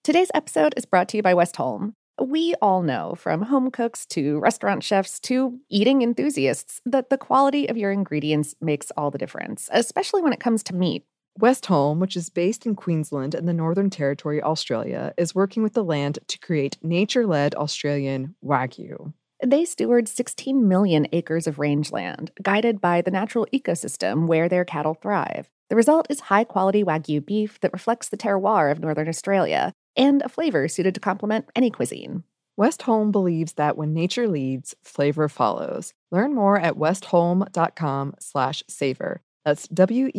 Today's episode is brought to you by Westholme. We all know, from home cooks to restaurant chefs to eating enthusiasts, that the quality of your ingredients makes all the difference, especially when it comes to meat. Westholme, which is based in Queensland in the Northern Territory, Australia, is working with the land to create nature-led Australian Wagyu. They steward 16 million acres of rangeland, guided by the natural ecosystem where their cattle thrive. The result is high-quality Wagyu beef that reflects the terroir of Northern Australia, and a flavor suited to complement any cuisine. Westholme believes that when nature leads, flavor follows. Learn more at westholme.com/savor. That's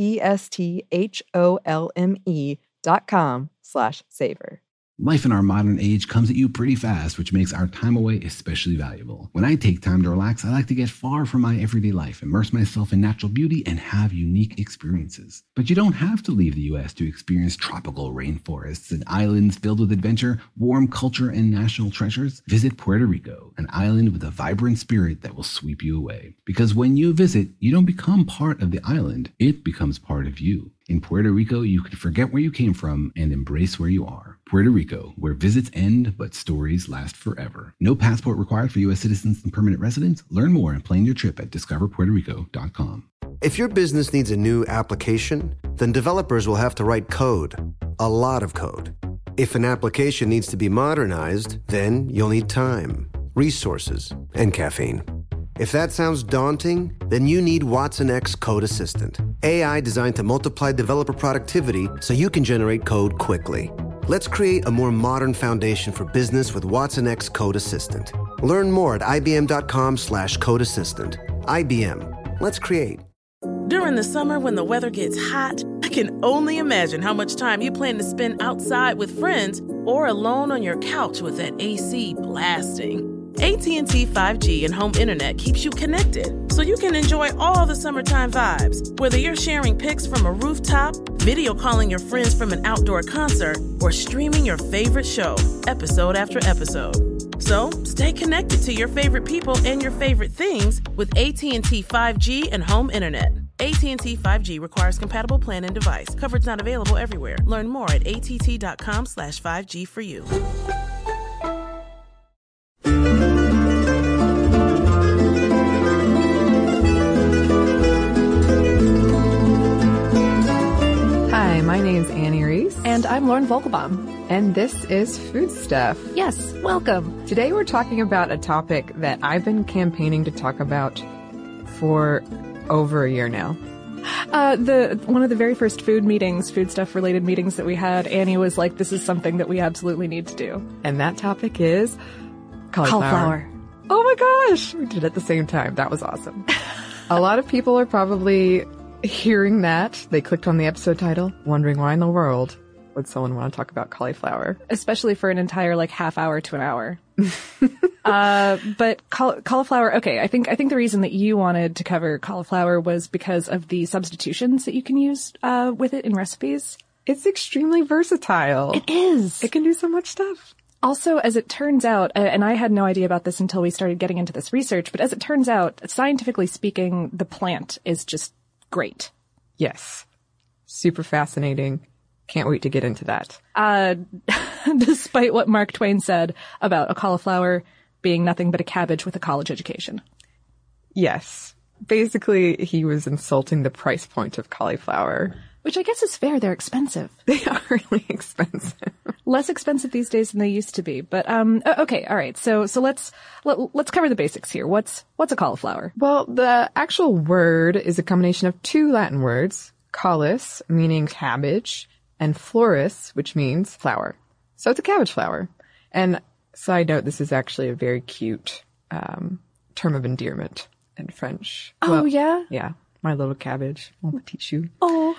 WESTHOLME.com/savor. Life in our modern age comes at you pretty fast, which makes our time away especially valuable. When I take time to relax, I like to get far from my everyday life, immerse myself in natural beauty, and have unique experiences. But you don't have to leave the U.S. to experience tropical rainforests and islands filled with adventure, warm culture, and national treasures. Visit Puerto Rico, an island with a vibrant spirit that will sweep you away. Because when you visit, you don't become part of the island, it becomes part of you. In Puerto Rico, you can forget where you came from and embrace where you are. Puerto Rico, where visits end, but stories last forever. No passport required for U.S. citizens and permanent residents. Learn more and plan your trip at discoverpuertorico.com. If your business needs a new application, then developers will have to write code. A lot of code. If an application needs to be modernized, then you'll need time, resources, and caffeine. If that sounds daunting, then you need Watson X Code Assistant. AI designed to multiply developer productivity so you can generate code quickly. Let's create a more modern foundation for business with Watson X Code Assistant. Learn more at ibm.com/code assistant. IBM. Let's create. During the summer when the weather gets hot, I can only imagine how much time you plan to spend outside with friends or alone on your couch with that AC blasting. AT&T 5G and home internet keeps you connected, so you can enjoy all the summertime vibes, whether you're sharing pics from a rooftop, video calling your friends from an outdoor concert, or streaming your favorite show, episode after episode. So, stay connected to your favorite people and your favorite things with AT&T 5G and home internet. AT&T 5G requires compatible plan and device. Coverage not available everywhere. Learn more at att.com/5G for you. Hi, my name's Annie Reese. And I'm Lauren Vogelbaum. And this is Food Stuff. Yes, welcome. Today we're talking about a topic that I've been campaigning to talk about for over a year now. One of the very first food stuff related meetings that we had, Annie was like, this is something that we absolutely need to do. And that topic is cauliflower. Oh my gosh! We did it at the same time. That was awesome. A lot of people are probably hearing that. They clicked on the episode title, wondering why in the world would someone want to talk about cauliflower? Especially for an entire half hour to an hour. But cauliflower, okay, I think the reason that you wanted to cover cauliflower was because of the substitutions that you can use with it in recipes. It's extremely versatile. It is. It can do so much stuff. Also, as it turns out, and I had no idea about this until we started getting into this research, but as it turns out, scientifically speaking, the plant is just great. Yes. Super fascinating. Can't wait to get into that. Despite what Mark Twain said about a cauliflower being nothing but a cabbage with a college education. Yes. Basically, he was insulting the price point of cauliflower. Which I guess is fair. They're expensive. They are really expensive. Less expensive these days than they used to be. But, okay. All right. So let's cover the basics here. What's a cauliflower? Well, the actual word is a combination of two Latin words, caulis, meaning cabbage, and floris, which means flower. So it's a cabbage flower. And side note, this is actually a very cute, term of endearment in French. Oh, well, yeah? Yeah. My little cabbage. Mon petit chou. Oh.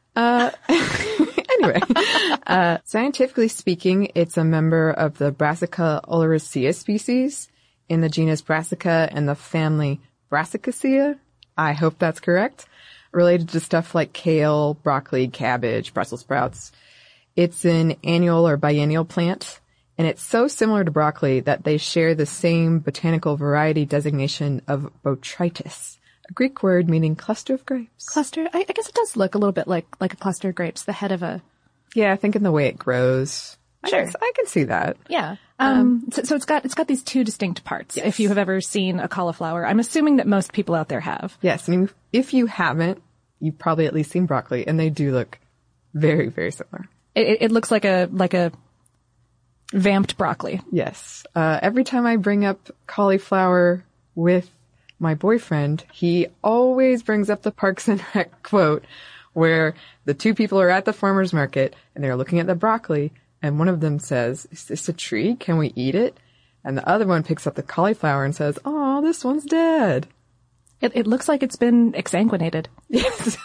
Anyway, scientifically speaking, it's a member of the Brassica oleracea species in the genus Brassica and the family Brassicaceae. I hope that's correct. Related to stuff like kale, broccoli, cabbage, Brussels sprouts. It's an annual or biennial plant, and it's so similar to broccoli that they share the same botanical variety designation of botrytis, a Greek word meaning cluster of grapes. Cluster? I guess it does look a little bit like a cluster of grapes, the head of a... Yeah, I think in the way it grows. Sure. I can see that. Yeah. So it's got these two distinct parts. Yes. If you have ever seen a cauliflower, I'm assuming that most people out there have. Yes. And if you haven't, you've probably at least seen broccoli, and they do look very, very similar. It looks like a vamped broccoli. Yes. Every time I bring up cauliflower with my boyfriend, he always brings up the Parks and Rec quote where the two people are at the farmer's market and they're looking at the broccoli, and one of them says, "Is this a tree? Can we eat it?" And the other one picks up the cauliflower and says, "Oh, this one's dead." It looks like it's been exsanguinated. Yes.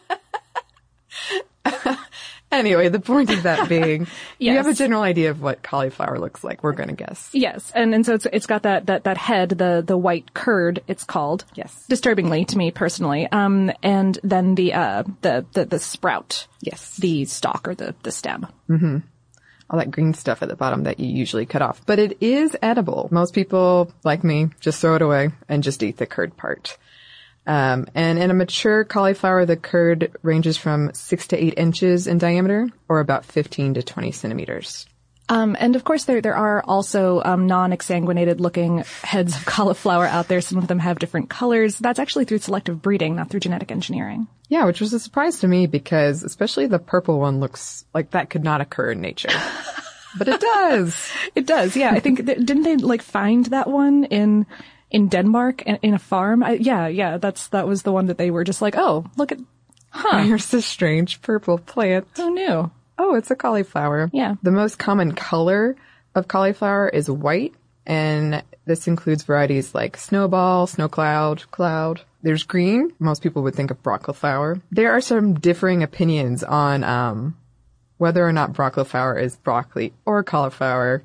Anyway, the point of that being, you have a general idea of what cauliflower looks like. We're going to guess. Yes, and so it's got that head, the white curd, it's called. Yes. Disturbingly to me personally. And then the sprout. Yes. The stalk or the stem. Mm-hmm. All that green stuff at the bottom that you usually cut off. But it is edible. Most people, like me, just throw it away and just eat the curd part. And in a mature cauliflower, the curd ranges from 6 to 8 inches in diameter, or about 15 to 20 centimeters. And of course, there are also non-exsanguinated looking heads of cauliflower out there. Some of them have different colors. That's actually through selective breeding, not through genetic engineering. Yeah, which was a surprise to me because especially the purple one looks like that could not occur in nature. But it does. It does, yeah. I think, didn't they find that one in Denmark in a farm? That was the one that they were just like, oh, look at, Here's this strange purple plant. Who knew? Oh, it's a cauliflower. Yeah. The most common color of cauliflower is white, and this includes varieties like snowball, snow cloud. There's green. Most people would think of broccoli flower. There are some differing opinions on whether or not broccoli flower is broccoli or cauliflower.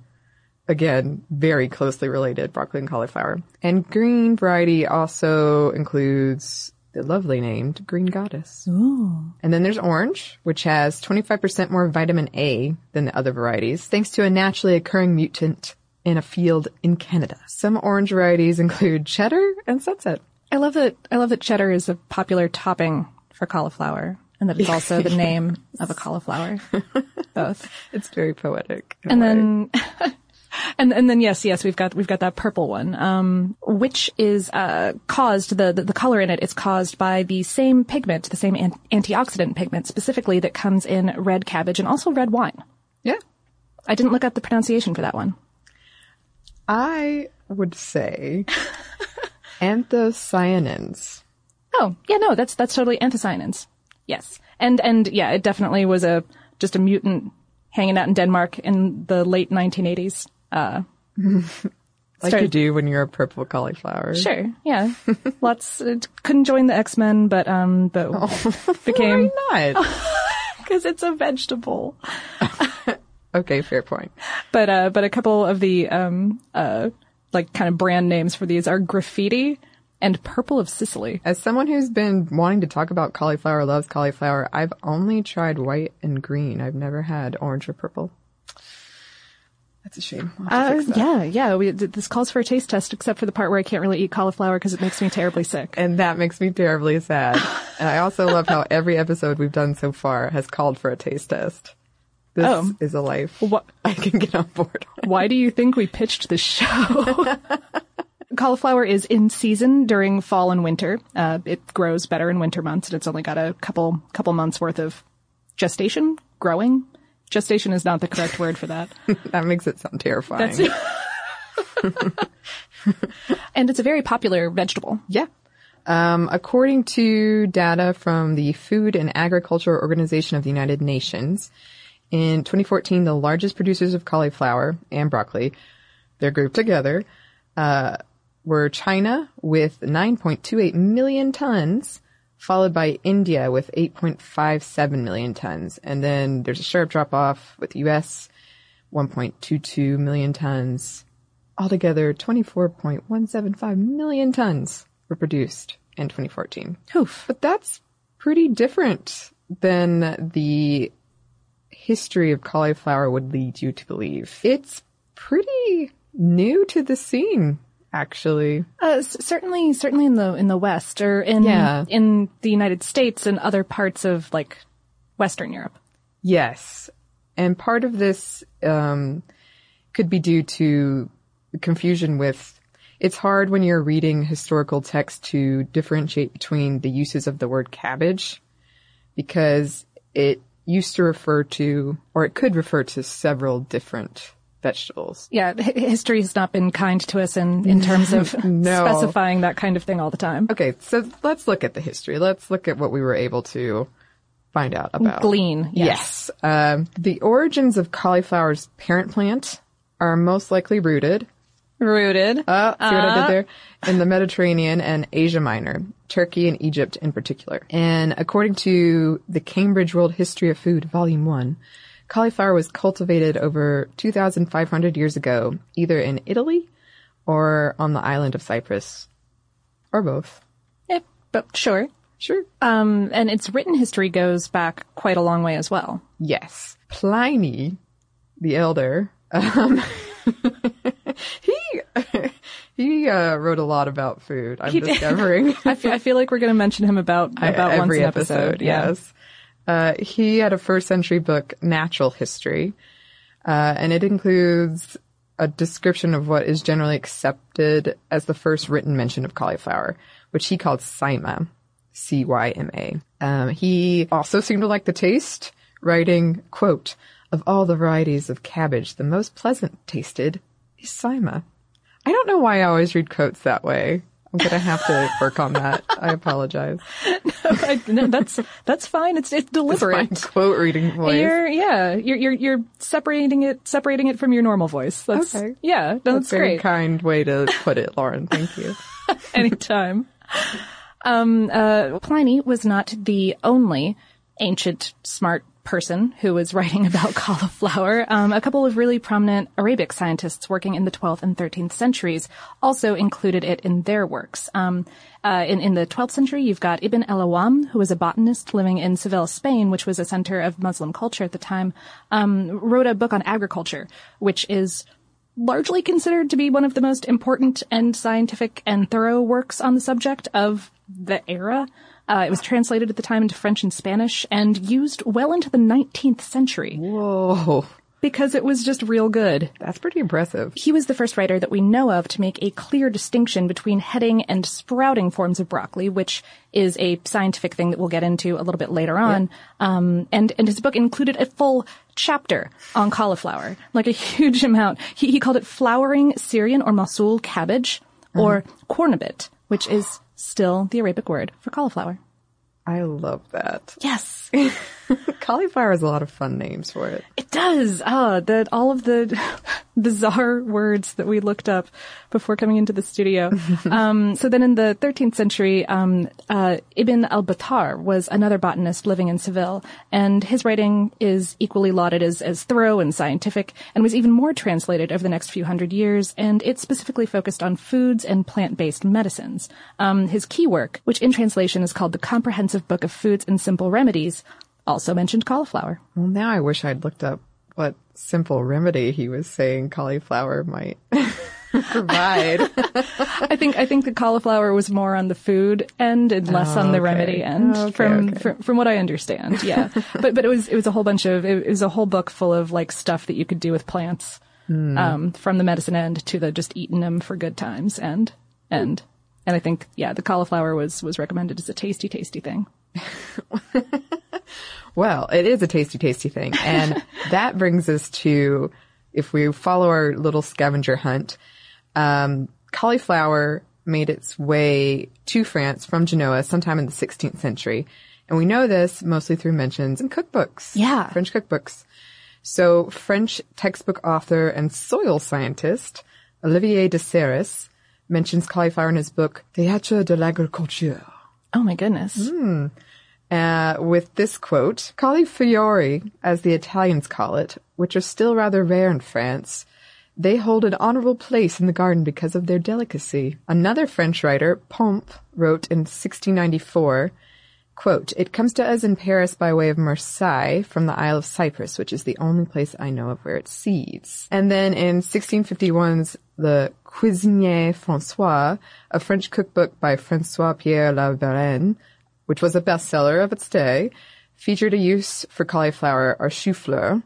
Again, very closely related, broccoli and cauliflower. And green variety also includes the lovely named green goddess. Ooh. And then there's orange, which has 25% more vitamin A than the other varieties, thanks to a naturally occurring mutant in a field in Canada. Some orange varieties include cheddar and sunset. I love that cheddar is a popular topping for cauliflower, and that it's also the name of a cauliflower. Both. It's very poetic. And then And then yes, we've got that purple one, which is caused, the color in it is caused by the same pigment, the same antioxidant pigment specifically that comes in red cabbage and also red wine. Yeah. I didn't look up the pronunciation for that one. I would say anthocyanins. Oh, yeah, no, that's totally anthocyanins. Yes. And yeah, it definitely was just a mutant hanging out in Denmark in the late 1980s. Like you do when you're a purple cauliflower. Sure, yeah. Couldn't join the X-Men, but became. Why not? Because it's a vegetable. Okay, fair point. But a couple of the kind of brand names for these are Graffiti and Purple of Sicily. As someone who's been wanting to talk about cauliflower, loves cauliflower, I've only tried white and green. I've never had orange or purple. That's a shame. Yeah. This calls for a taste test, except for the part where I can't really eat cauliflower because it makes me terribly sick. And that makes me terribly sad. And I also love how every episode we've done so far has called for a taste test. This is a life I can get on board on. Why do you think we pitched this show? Cauliflower is in season during fall and winter. It grows better in winter months, and it's only got a couple months worth of gestation, growing. Gestation is not the correct word for that. That makes it sound terrifying. And it's a very popular vegetable. Yeah. According to data from the Food and Agriculture Organization of the United Nations, in 2014, the largest producers of cauliflower and broccoli, they're grouped together, were China with 9.28 million tons, followed by India with 8.57 million tons. And then there's a sharp drop off with the US, 1.22 million tons. Altogether, 24.175 million tons were produced in 2014. Oof. But that's pretty different than the history of cauliflower would lead you to believe. It's pretty new to the scene, actually. Certainly in the West, or in the United States and other parts of like Western Europe. Yes. And part of this could be due to confusion with, it's hard when you're reading historical text to differentiate between the uses of the word cabbage, because it used to refer to, or it could refer to, several different vegetables. Yeah, history has not been kind to us in terms of specifying that kind of thing all the time. Okay, so let's look at the history. Let's look at what we were able to find out about. Glean, yes. The origins of cauliflower's parent plant are most likely rooted. See what I did there? In the Mediterranean and Asia Minor, Turkey and Egypt in particular. And according to the Cambridge World History of Food, Volume 1, cauliflower was cultivated over 2,500 years ago, either in Italy or on the island of Cyprus, or both. Yeah, but sure. Sure. And its written history goes back quite a long way as well. Yes. Pliny, the elder, he wrote a lot about food, I'm discovering. I feel like we're going to mention him about once an episode. Yes. He had a first century book, Natural History, and it includes a description of what is generally accepted as the first written mention of cauliflower, which he called cyma, C-Y-M-A. He also seemed to like the taste, writing, quote, "Of all the varieties of cabbage, the most pleasant tasted is cyma." I don't know why I always read quotes that way. I'm going to have to work on that. I apologize. No, that's fine. It's deliberate. It's my quote reading voice. You're separating it from your normal voice. That's, okay. Yeah, that's a very great. kind way to put it, Lauren. Thank you. Anytime. Pliny was not the only ancient smart person who was writing about cauliflower. A couple of really prominent Arabic scientists working in the 12th and 13th centuries also included it in their works. In the 12th century, you've got Ibn al-Awam, who was a botanist living in Seville, Spain, which was a center of Muslim culture at the time, wrote a book on agriculture, which is largely considered to be one of the most important and scientific and thorough works on the subject of the era. It was translated at the time into French and Spanish and used well into the 19th century. Whoa. Because it was just real good. That's pretty impressive. He was the first writer that we know of to make a clear distinction between heading and sprouting forms of broccoli, which is a scientific thing that we'll get into a little bit later on. Yeah. And his book included a full chapter on cauliflower, like a huge amount. He called it flowering Syrian or Mosul cabbage, or cornabit, which is still the Arabic word for cauliflower. I love that. Yes. Cauliflower has a lot of fun names for it. It does. All of the bizarre words that we looked up before coming into the studio. So then in the 13th century, Ibn al-Battar was another botanist living in Seville, and his writing is equally lauded as thorough and scientific, and was even more translated over the next few hundred years, and it specifically focused on foods and plant-based medicines. His key work, which in translation is called The Comprehensive Book of Foods and Simple Remedies, also mentioned cauliflower. Well, now I wish I'd looked up what simple remedy he was saying cauliflower might provide. I think the cauliflower was more on the food end and less on the remedy end, from what I understand. Yeah, but it was a whole bunch of it was a whole book full of like stuff that you could do with plants, from the medicine end to the just eating them for good times end. And I think the cauliflower was recommended as a tasty thing. Well, it is a tasty thing. And that brings us to, if we follow our little scavenger hunt, cauliflower made its way to France from Genoa sometime in the 16th century. And we know this mostly through mentions in cookbooks. Yeah. French cookbooks. So French textbook author and soil scientist Olivier de Serres mentions cauliflower in his book, Théâtre de l'Agriculture. Oh my goodness. With this quote, cauliflori, as the Italians call it, which are still rather rare in France, they hold an honorable place in the garden because of their delicacy. Another French writer, Pompe, wrote in 1694, quote, "It comes to us in Paris by way of Marseille from the Isle of Cyprus, which is the only place I know of where it seeds." And then in 1651's The Cuisinier François, a French cookbook by François-Pierre La Varenne, which was a bestseller of its day, featured a use for cauliflower or chou-fleur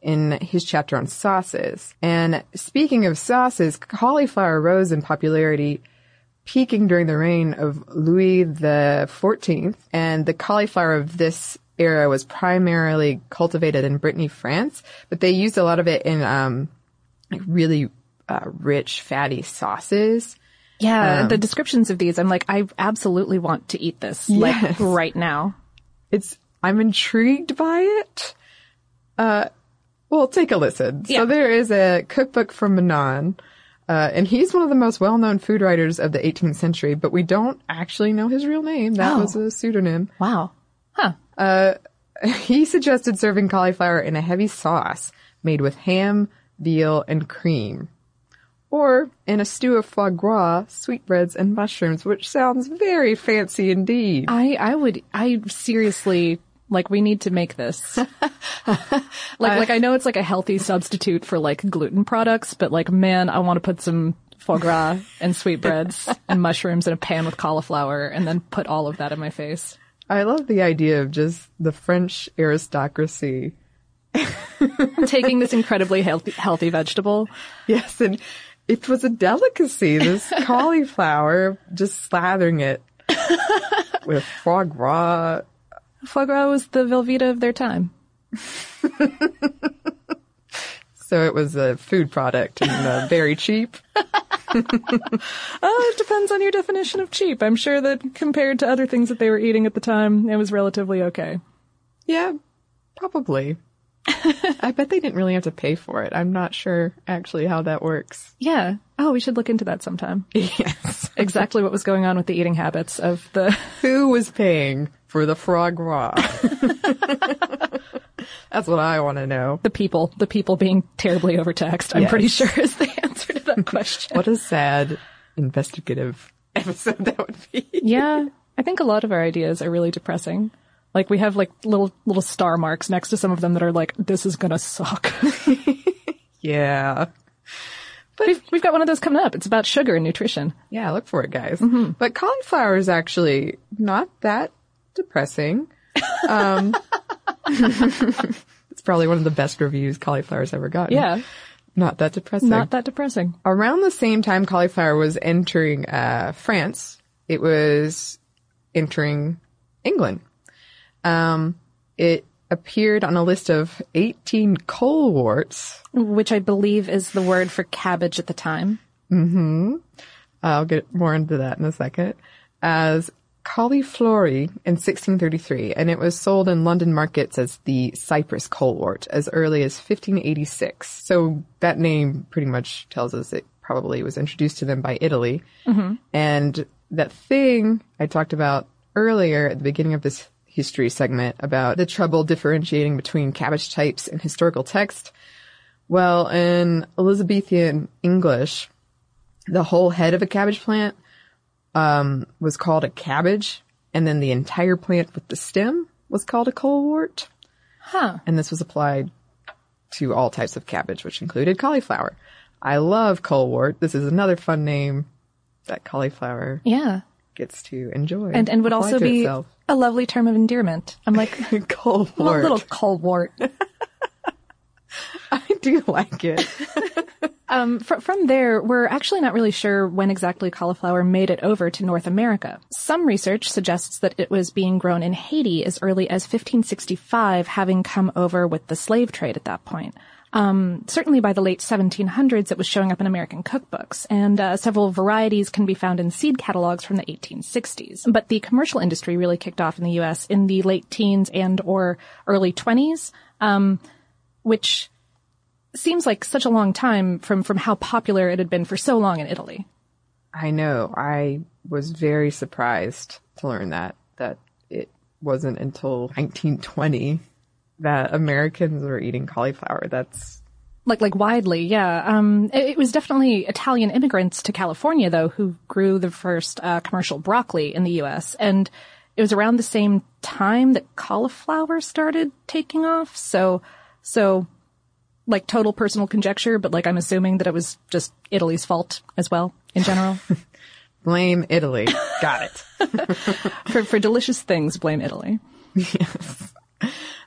in his chapter on sauces. And speaking of sauces, cauliflower rose in popularity, peaking during the reign of Louis XIV. And the cauliflower of this era was primarily cultivated in Brittany, France, but they used a lot of it in really rich, fatty sauces. Yeah, the descriptions of these, I'm like, I absolutely want to eat this, like, right now. I'm intrigued by it. Well, take a listen. Yeah. So there is a cookbook from Manon, and he's one of the most well-known food writers of the 18th century, but we don't actually know his real name. That was a pseudonym. Wow. Huh. He suggested serving cauliflower in a heavy sauce made with ham, veal, and cream. Or in a stew of foie gras, sweetbreads, and mushrooms, which sounds very fancy indeed. I seriously, like, we need to make this. like I know it's like a healthy substitute for like gluten products, but like, man, I want to put some foie gras and sweetbreads and mushrooms in a pan with cauliflower and then put all of that in my face. I love the idea of just the French aristocracy taking this incredibly healthy vegetable. Yes, and it was a delicacy, this cauliflower, just slathering it with foie gras. Foie gras was the Velveeta of their time. So it was a food product and very cheap. It depends on your definition of cheap. I'm sure that compared to other things that they were eating at the time, it was relatively okay. Yeah, probably. I bet they didn't really have to pay for it. I'm not sure actually how that works. Yeah. Oh, we should look into that sometime. Yes. Exactly what was going on with the eating habits of the... Who was paying for the foie gras? That's what I want to know. The people being terribly overtaxed, I'm pretty sure is the answer to that question. What a sad investigative episode that would be. Yeah. I think a lot of our ideas are really depressing. Like, we have like little star marks next to some of them that are like, this is gonna suck. Yeah. But we've got one of those coming up. It's about sugar and nutrition. Yeah, look for it, guys. Mm-hmm. But cauliflower is actually not that depressing. It's probably one of the best reviews cauliflower's ever gotten. Yeah. Not that depressing. Not that depressing. Around the same time cauliflower was entering France, it was entering England. It appeared on a list of 18 coleworts. Which I believe is the word for cabbage at the time. Mm-hmm. I'll get more into that in a second. As cauliflory in 1633, and it was sold in London markets as the Cyprus colewort as early as 1586. So that name pretty much tells us it probably was introduced to them by Italy. Mm-hmm. And that thing I talked about earlier at the beginning of this history segment about the trouble differentiating between cabbage types in historical text. Well, in Elizabethan English, the whole head of a cabbage plant was called a cabbage, and then the entire plant with the stem was called a colewort. Huh. And this was applied to all types of cabbage, which included cauliflower. I love colewort. This is another fun name that cauliflower gets to enjoy. And would also be itself. A lovely term of endearment. I'm like, colewort. Little colewort. I do like it. From there, we're actually not really sure when exactly cauliflower made it over to North America. Some research suggests that it was being grown in Haiti as early as 1565, having come over with the slave trade at that point. Certainly by the late 1700s, it was showing up in American cookbooks, and several varieties can be found in seed catalogs from the 1860s. But the commercial industry really kicked off in the U.S. in the late teens and or early 20s, which seems like such a long time from how popular it had been for so long in Italy. I know. I was very surprised to learn that it wasn't until 1920 that Americans were eating cauliflower. That's like widely, yeah. It was definitely Italian immigrants to California, though, who grew the first commercial broccoli in the U.S. And it was around the same time that cauliflower started taking off. So like total personal conjecture, but like I'm assuming that it was just Italy's fault as well in general. Blame Italy. Got it. For delicious things, blame Italy. Yes.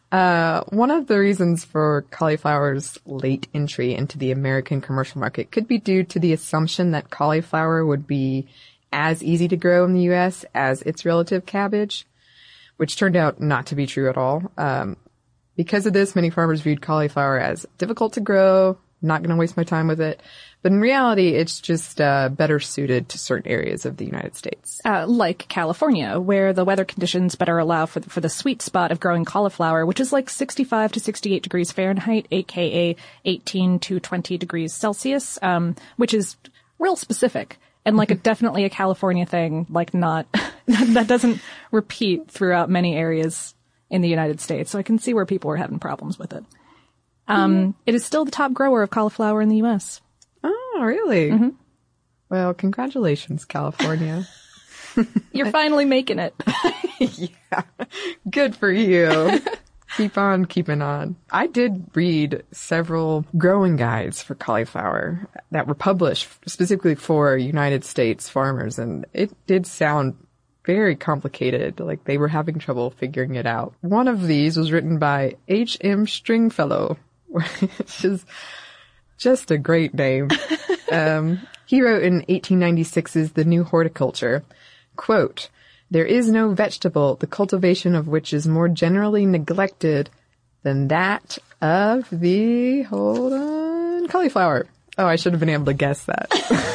One of the reasons for cauliflower's late entry into the American commercial market could be due to the assumption that cauliflower would be as easy to grow in the U.S. as its relative cabbage, which turned out not to be true at all. Because of this, many farmers viewed cauliflower as difficult to grow, not going to waste my time with it. But in reality, it's just better suited to certain areas of the United States. Like California, where the weather conditions better allow for the sweet spot of growing cauliflower, which is like 65 to 68 degrees Fahrenheit, aka 18 to 20 degrees Celsius, which is real specific. And like definitely a California thing, like not, that doesn't repeat throughout many areas in the United States. So I can see where people were having problems with it. It is still the top grower of cauliflower in the U.S. Oh, really? Mm-hmm. Well, congratulations, California. You're finally making it. Yeah. Good for you. Keep on keeping on. I did read several growing guides for cauliflower that were published specifically for United States farmers, and it did sound very complicated, like they were having trouble figuring it out. One of these was written by H.M. Stringfellow, which is just a great name. He wrote in 1896's The New Horticulture, quote, "There is no vegetable, the cultivation of which is more generally neglected than that of the," hold on, cauliflower. Oh, I should have been able to guess that.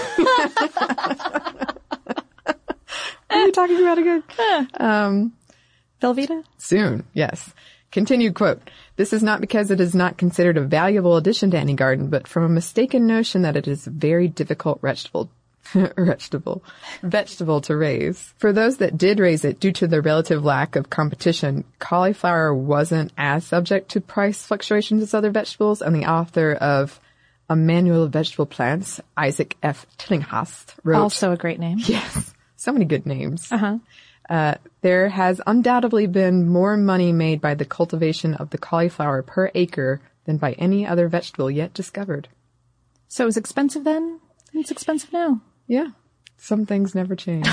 What are you talking about again? Velveeta? Soon, yes. Continued quote, "This is not because it is not considered a valuable addition to any garden, but from a mistaken notion that it is a very difficult vegetable to raise. For those that did raise it due to the relative lack of competition, cauliflower wasn't as subject to price fluctuations as other vegetables," and the author of A Manual of Vegetable Plants, Isaac F. Tillinghast, wrote, Also a great name. Yes, so many good names. There has undoubtedly been more money made by the cultivation of the cauliflower per acre than by any other vegetable yet discovered. So it was expensive then? It's expensive now. Yeah. Some things never change.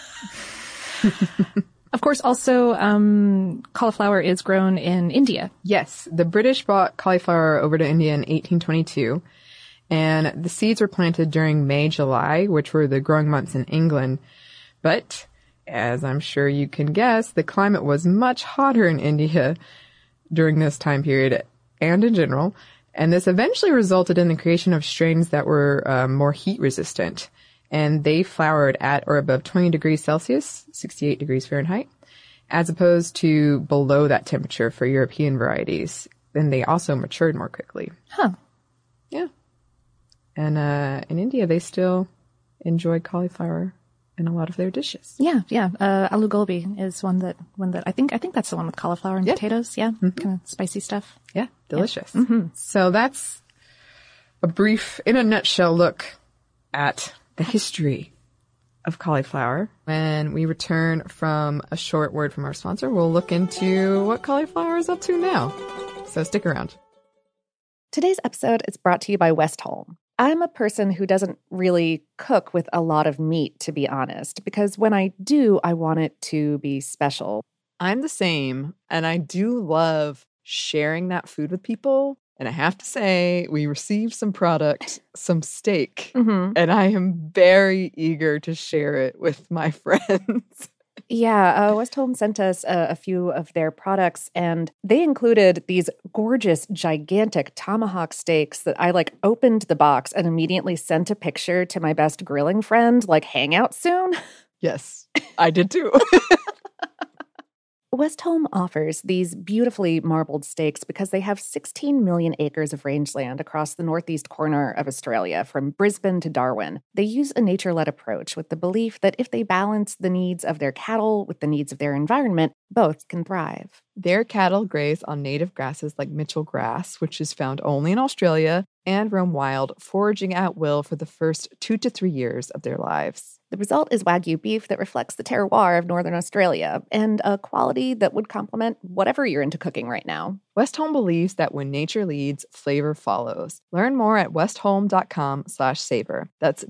Of course, also, cauliflower is grown in India. Yes. The British brought cauliflower over to India in 1822, and the seeds were planted during May, July, which were the growing months in England. But, as I'm sure you can guess, the climate was much hotter in India during this time period and in general, and this eventually resulted in the creation of strains that were more heat resistant. And they flowered at or above 20 degrees Celsius, 68 degrees Fahrenheit, as opposed to below that temperature for European varieties. Then they also matured more quickly. Huh. Yeah. And in India, they still enjoy cauliflower in a lot of their dishes. Yeah. Aloo gobi is one that I think that's the one with cauliflower and potatoes. Yeah. Mm-hmm. Kind of spicy stuff. Yeah. Delicious. Yeah. Mm-hmm. So that's a brief, in a nutshell, look at the history of cauliflower. When we return from a short word from our sponsor, we'll look into what cauliflower is up to now. So stick around. Today's episode is brought to you by Westholme. I'm a person who doesn't really cook with a lot of meat, to be honest, because when I do, I want it to be special. I'm the same, and I do love sharing that food with people. And I have to say, we received some product, some steak, and I am very eager to share it with my friends. Yeah, Westholme sent us a few of their products, and they included these gorgeous, gigantic tomahawk steaks that I opened the box and immediately sent a picture to my best grilling friend, hang out soon. Yes, I did too. Westholme offers these beautifully marbled steaks because they have 16 million acres of rangeland across the northeast corner of Australia, from Brisbane to Darwin. They use a nature-led approach with the belief that if they balance the needs of their cattle with the needs of their environment, both can thrive. Their cattle graze on native grasses like Mitchell grass, which is found only in Australia, and roam wild, foraging at will for the first 2 to 3 years of their lives. The result is Wagyu beef that reflects the terroir of Northern Australia and a quality that would complement whatever you're into cooking right now. Westholme believes that when nature leads, flavor follows. Learn more at westholme.com/savor. That's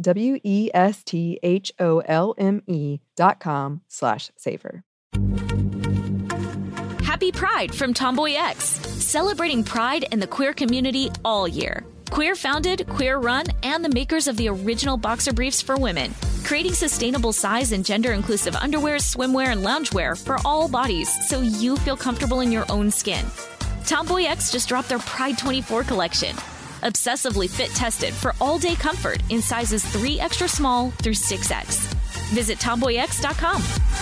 WESTHOLME.com/savor. Happy Pride from Tomboy X, celebrating pride and the queer community all year. Queer founded, queer run, and the makers of the original boxer briefs for women, creating sustainable size and gender inclusive underwear, swimwear, and loungewear for all bodies so you feel comfortable in your own skin. Tomboy X just dropped their Pride 24 collection. Obsessively fit tested for all day comfort in sizes 3 extra small through 6X. Visit tomboyx.com.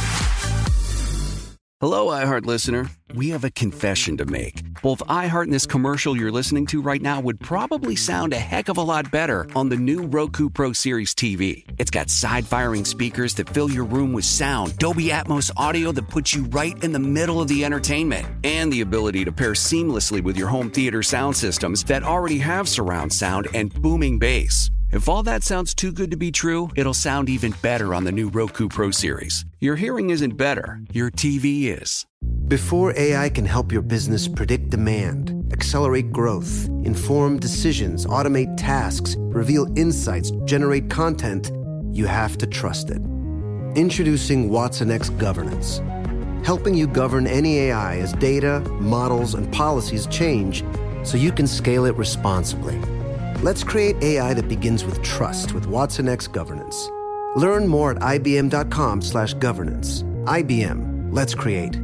Hello, iHeart listener. We have a confession to make. Both iHeart and this commercial you're listening to right now would probably sound a heck of a lot better on the new Roku Pro Series TV. It's got side-firing speakers that fill your room with sound, Dolby Atmos audio that puts you right in the middle of the entertainment, and the ability to pair seamlessly with your home theater sound systems that already have surround sound and booming bass. If all that sounds too good to be true, it'll sound even better on the new Roku Pro Series. Your hearing isn't better, your TV is. Before AI can help your business predict demand, accelerate growth, inform decisions, automate tasks, reveal insights, generate content, you have to trust it. Introducing watsonx Governance, helping you govern any AI as data, models, and policies change so you can scale it responsibly. Let's create AI that begins with trust with watsonx Governance. Learn more at ibm.com/governance. IBM, let's create.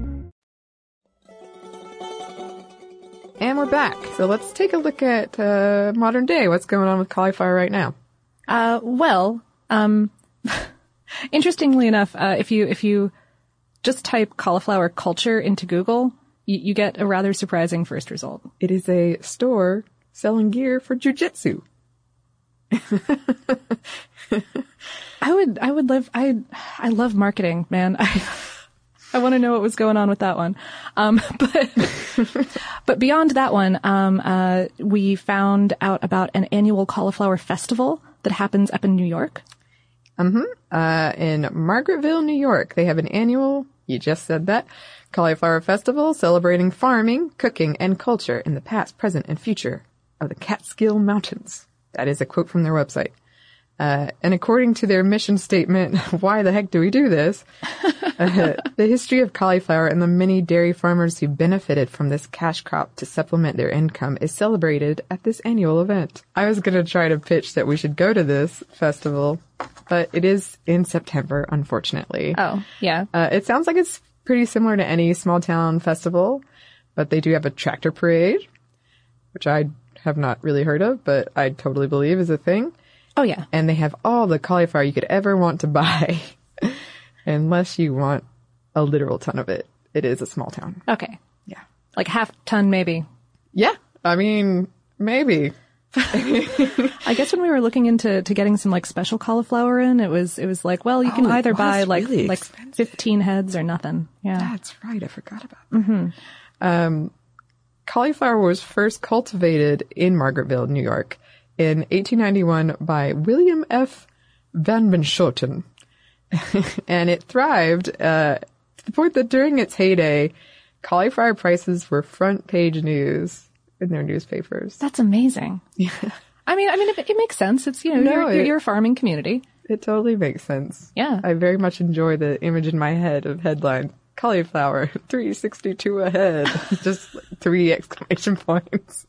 And we're back. So let's take a look at modern day. What's going on with cauliflower right now? Interestingly enough, if you just type cauliflower culture into Google, you get a rather surprising first result. It is a store selling gear for jujitsu. I love marketing, man. I want to know what was going on with that one. But beyond that one, we found out about an annual cauliflower festival that happens up in New York. In Margaretville, New York, they have an annual, you just said that, cauliflower festival celebrating farming, cooking, and culture in the past, present, and future of the Catskill Mountains. That is a quote from their website. And according to their mission statement, why the heck do we do this? The history of cauliflower and the many dairy farmers who benefited from this cash crop to supplement their income is celebrated at this annual event. I was going to try to pitch that we should go to this festival, but it is in September, unfortunately. Oh, yeah. It sounds like it's pretty similar to any small town festival, but they do have a tractor parade, which I have not really heard of, but I totally believe is a thing. Oh, yeah. And they have all the cauliflower you could ever want to buy, unless you want a literal ton of it. It is a small town. Okay. Yeah. Like half ton, maybe. Yeah. I mean, maybe. I guess when we were looking into getting some like special cauliflower in, it was like, well, you can either buy like 15 heads or nothing. Yeah. That's right. I forgot about that. Mm-hmm. Cauliflower was first cultivated in Margaretville, New York, in 1891 by William F. Van Benschoten. And it thrived to the point that during its heyday, cauliflower prices were front page news in their newspapers. That's amazing. Yeah. I mean, it makes sense. It's, you're a farming community. It totally makes sense. Yeah. I very much enjoy the image in my head of headline, cauliflower, $3.62 a head. Just like 3 exclamation points.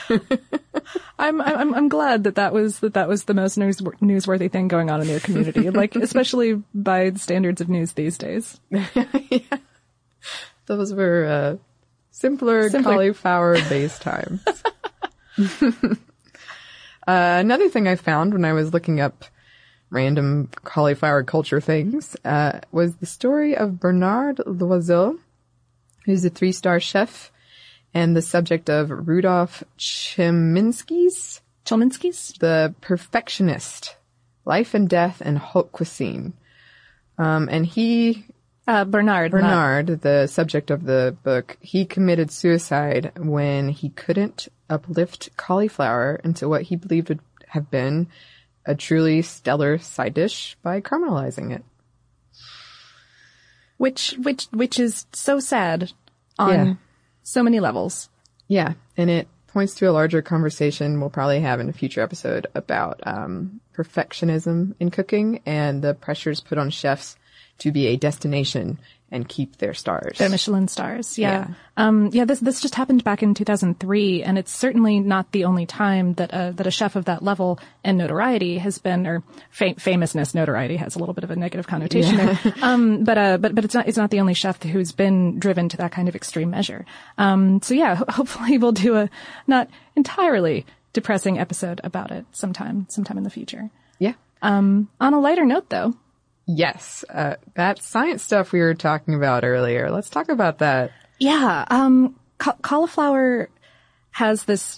I'm glad that was the most newsworthy thing going on in their community, like especially by standards of news these days. Yeah. Those were simpler cauliflower-based times. Another thing I found when I was looking up random cauliflower culture things was the story of Bernard Loiseau, who's a 3-star chef and the subject of Rudolf Cheminsky's The Perfectionist, Life and Death and Haute Cuisine. And he... Bernard, the subject of the book, he committed suicide when he couldn't uplift cauliflower into what he believed would have been a truly stellar side dish by caramelizing it. Which is so sad on so many levels. Yeah, and it points to a larger conversation we'll probably have in a future episode about perfectionism in cooking and the pressures put on chefs to be a destination and keep their stars. The Michelin stars, yeah. This just happened back in 2003, and it's certainly not the only time that a chef of that level and notoriety has been, or famousness. Notoriety has a little bit of a negative connotation there. But it's not the only chef who's been driven to that kind of extreme measure. Hopefully we'll do a not entirely depressing episode about it sometime in the future. Yeah. On a lighter note, though. Yes, that science stuff we were talking about earlier. Let's talk about that. Yeah, cauliflower has this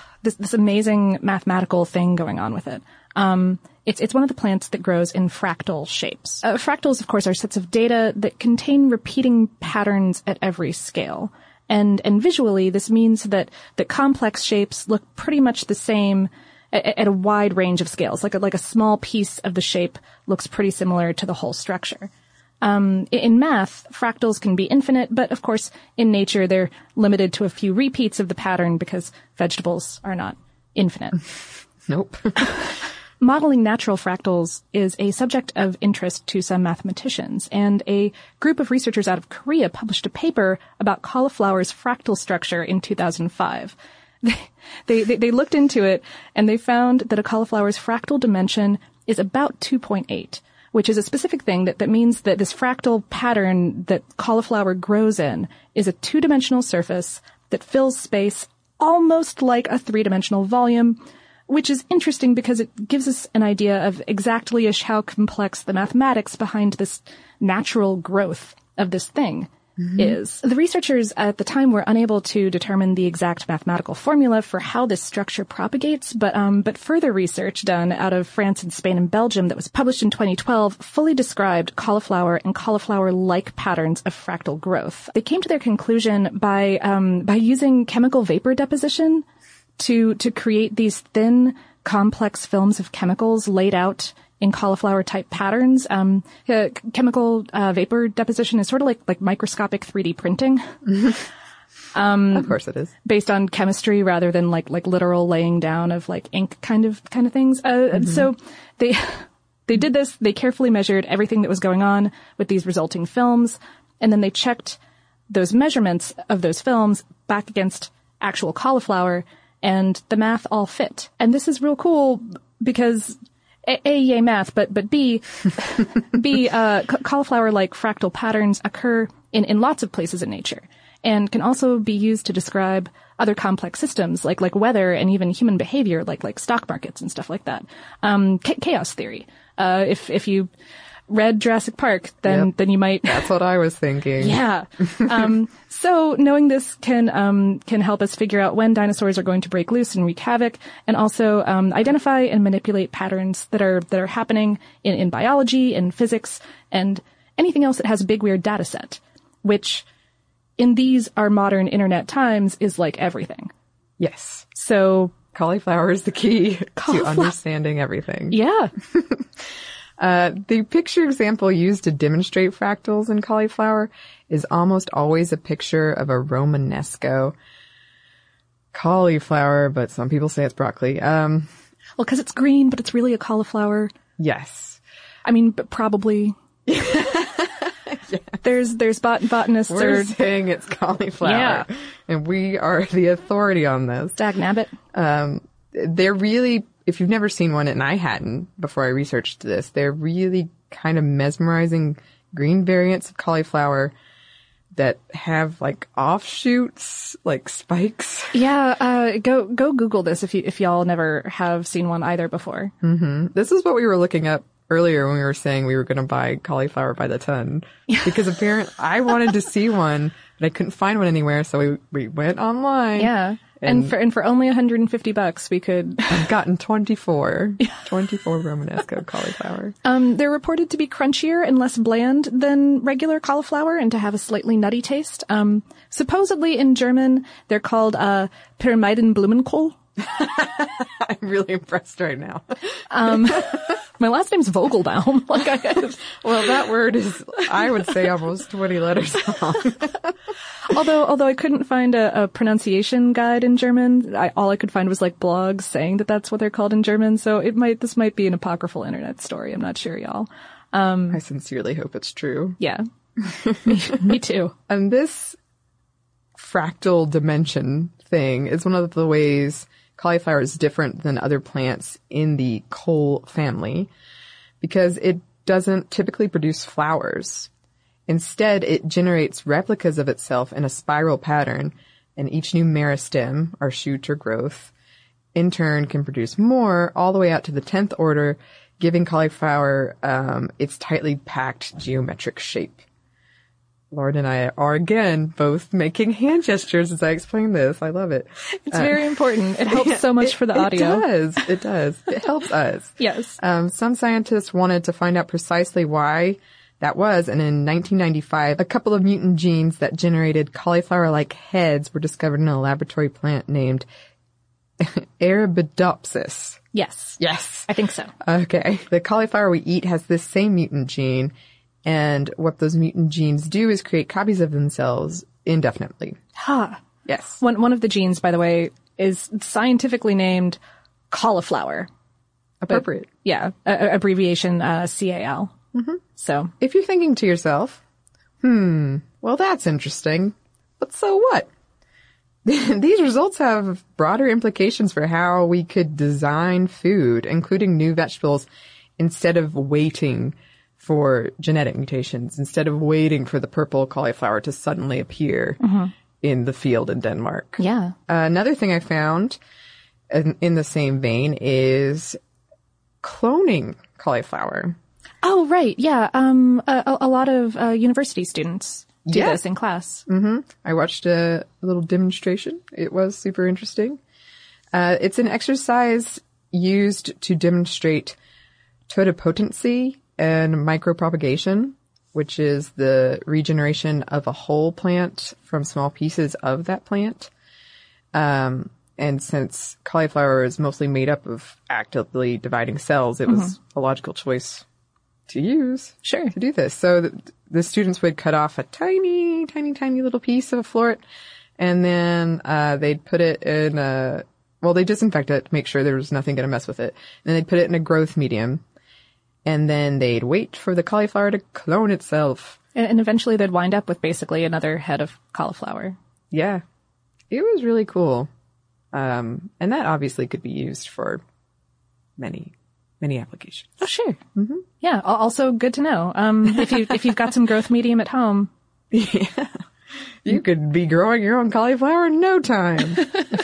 amazing mathematical thing going on with it. It's one of the plants that grows in fractal shapes. Fractals, of course, are sets of data that contain repeating patterns at every scale. And visually, this means that complex shapes look pretty much the same at a wide range of scales. Like a small piece of the shape looks pretty similar to the whole structure. In math, fractals can be infinite, but of course, in nature, they're limited to a few repeats of the pattern because vegetables are not infinite. Nope. Modeling natural fractals is a subject of interest to some mathematicians, and a group of researchers out of Korea published a paper about cauliflower's fractal structure in 2005. They looked into it, and they found that a cauliflower's fractal dimension is about 2.8, which is a specific thing that means that this fractal pattern that cauliflower grows in is a two-dimensional surface that fills space almost like a three-dimensional volume, which is interesting because it gives us an idea of exactly how complex the mathematics behind this natural growth of this thing is. The researchers at the time were unable to determine the exact mathematical formula for how this structure propagates, but further research done out of France and Spain and Belgium that was published in 2012 fully described cauliflower and cauliflower-like patterns of fractal growth. They came to their conclusion by using chemical vapor deposition to create these thin, complex films of chemicals laid out in cauliflower-type patterns. Chemical vapor deposition is sort of like microscopic 3D printing. Of course it is. Based on chemistry rather than like literal laying down of like ink kind of things. And so they did this. They carefully measured everything that was going on with these resulting films, and then they checked those measurements of those films back against actual cauliflower, and the math all fit. And this is real cool because A, yay math, but B, cauliflower-like fractal patterns occur in lots of places in nature and can also be used to describe other complex systems like weather and even human behavior like stock markets and stuff like that. Chaos theory. If you read Jurassic Park, then you might. That's what I was thinking. Yeah. So knowing this can help us figure out when dinosaurs are going to break loose and wreak havoc, and also identify and manipulate patterns that are happening in biology and physics and anything else that has a big weird data set, which in these our modern internet times is like everything. Yes. So cauliflower is the key to understanding everything. Yeah. The picture example used to demonstrate fractals in cauliflower is almost always a picture of a Romanesco cauliflower, but some people say it's broccoli. Well, because it's green, but it's really a cauliflower. Yes. I mean, but probably. Yeah. There's botanists. We're saying it's cauliflower. Yeah. And we are the authority on this. Dagnabbit. They're really, if you've never seen one, and I hadn't before I researched this, they're really kind of mesmerizing green variants of cauliflower that have like offshoots, like spikes. Yeah, go Google this if y'all never have seen one either before. Mm-hmm. This is what we were looking up earlier when we were saying we were going to buy cauliflower by the ton, because apparently I wanted to see one, but I couldn't find one anywhere, so we went online. Yeah. And for only $150, we could. I've gotten 24 Romanesco cauliflower. They're reported to be crunchier and less bland than regular cauliflower and to have a slightly nutty taste. Supposedly in German, they're called, Pyramidenblumenkohl. I'm really impressed right now. My last name's Vogelbaum. Well, that word is, I would say, almost 20 letters long. Although I couldn't find a pronunciation guide in German, all I could find was like blogs saying that that's what they're called in German. So this might be an apocryphal internet story. I'm not sure, y'all. I sincerely hope it's true. Yeah. Me too. And this fractal dimension thing is one of the ways cauliflower is different than other plants in the cole family because it doesn't typically produce flowers. Instead, it generates replicas of itself in a spiral pattern, and each new meristem, or shoot or growth, in turn can produce more all the way out to the 10th order, giving cauliflower its tightly packed geometric shape. Lauren and I are, again, both making hand gestures as I explain this. I love it. It's very important. It helps so much for the audio. It does. It helps us. Yes. Some scientists wanted to find out precisely why that was, and in 1995, a couple of mutant genes that generated cauliflower-like heads were discovered in a laboratory plant named Arabidopsis. Yes. Yes. I think so. Okay. The cauliflower we eat has this same mutant gene, and what those mutant genes do is create copies of themselves indefinitely. Huh. Yes. One of the genes, by the way, is scientifically named cauliflower. Appropriate. But, yeah. Abbreviation CAL. Mm-hmm. So if you're thinking to yourself, well, that's interesting, but so what? These results have broader implications for how we could design food, including new vegetables, instead of waiting for genetic mutations, instead of waiting for the purple cauliflower to suddenly appear in the field in Denmark. Yeah. Another thing I found in the same vein is cloning cauliflower. Oh, right. Yeah. A lot of university students do this in class. Mm-hmm. I watched a little demonstration. It was super interesting. It's an exercise used to demonstrate totipotency and micropropagation, which is the regeneration of a whole plant from small pieces of that plant. And since cauliflower is mostly made up of actively dividing cells, it was a logical choice to use. Sure. To do this. So the students would cut off a tiny little piece of a floret, and then they'd put it in they disinfect it to make sure there was nothing going to mess with it. And then they'd put it in a growth medium, and then they'd wait for the cauliflower to clone itself. And eventually they'd wind up with basically another head of cauliflower. Yeah. It was really cool. And that obviously could be used for many applications. Oh, sure. Mm-hmm. Yeah. Also good to know. If you've got some growth medium at home. Yeah. You could be growing your own cauliflower in no time.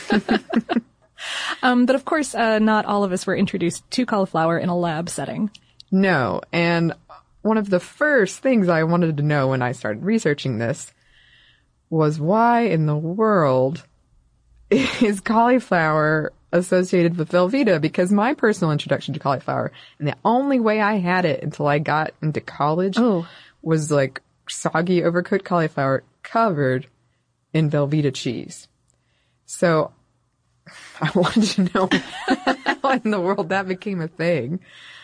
But of course, not all of us were introduced to cauliflower in a lab setting. No. And one of the first things I wanted to know when I started researching this was why in the world is cauliflower associated with Velveeta, because my personal introduction to cauliflower, and the only way I had it until I got into college, was like soggy, overcooked cauliflower covered in Velveeta cheese. So I wanted to know how in the world that became a thing.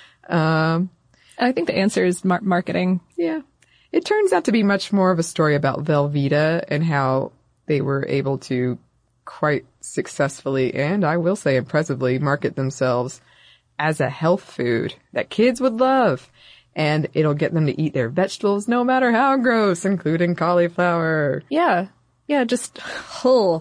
I think the answer is marketing. Yeah. It turns out to be much more of a story about Velveeta and how they were able to quite successfully, and I will say impressively, market themselves as a health food that kids would love. And it'll get them to eat their vegetables no matter how gross, including cauliflower. Yeah. Yeah, just whole.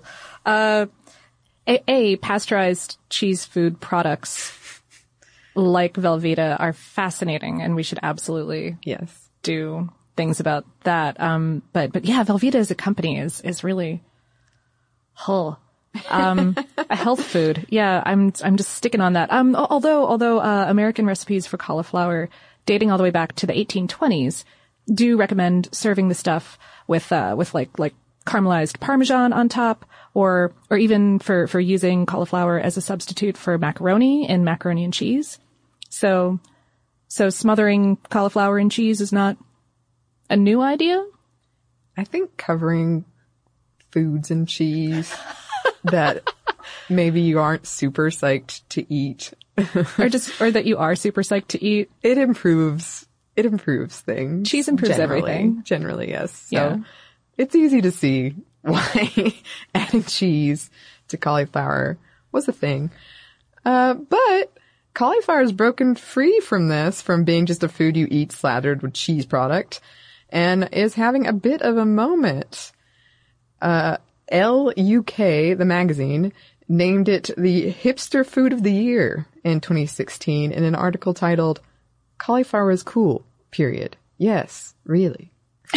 Pasteurized cheese food products like Velveeta are fascinating, and we should absolutely do things about that. But yeah, Velveeta as a company is really a health food. Yeah, I'm just sticking on that. Although American recipes for cauliflower dating all the way back to the 1820s do recommend serving the stuff with like caramelized Parmesan on top, or even for using cauliflower as a substitute for macaroni in macaroni and cheese. So smothering cauliflower in cheese is not a new idea? I think covering foods in cheese that maybe you aren't super psyched to eat. or that you are super psyched to eat. It improves things. Cheese improves everything. Generally, yes. So it's easy to see why adding cheese to cauliflower was a thing. But cauliflower is broken free from this, from being just a food you eat slathered with cheese product, and is having a bit of a moment. LUK, the magazine, named it the hipster food of the year in 2016 in an article titled, "Cauliflower is cool, period. Yes, really."